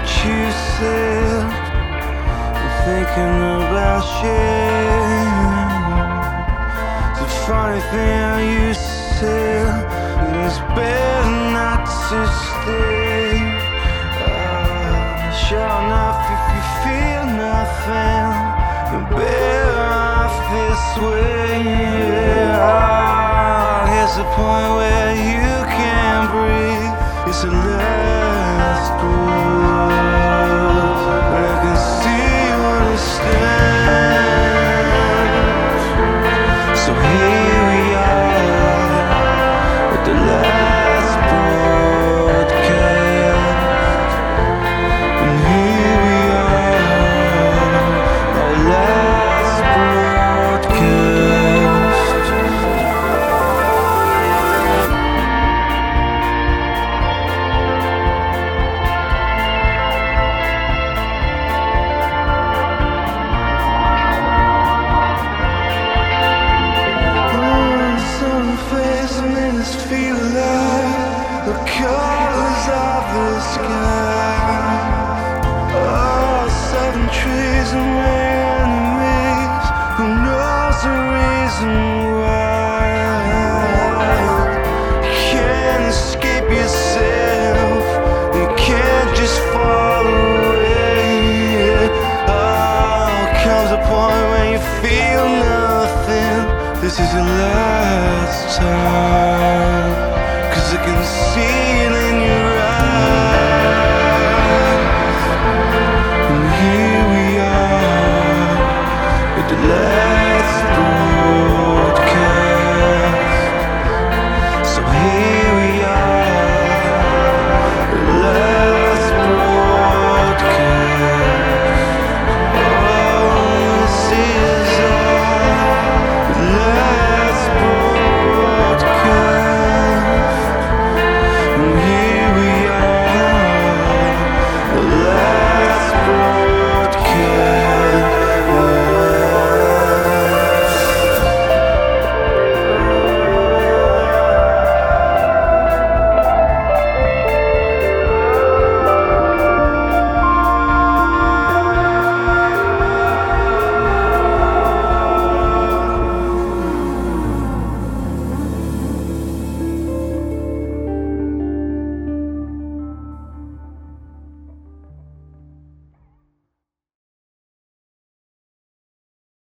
what you said. I'm thinking about you. It's a funny thing how you said it's better not to stay. Sure enough, if you feel nothing, you're better off this way. Here's the point where you can't breathe. It's the last breath, and I can see what it stands. So here we are at the last broadcast, and here we are, our last broadcast. Make us feel alive, the colors of the sky. Oh, seven trees and my enemies, who knows the reason why? You can't escape yourself, you can't just fall away. Oh, comes a point when you feel nothing. This is your last time, 'cause I can see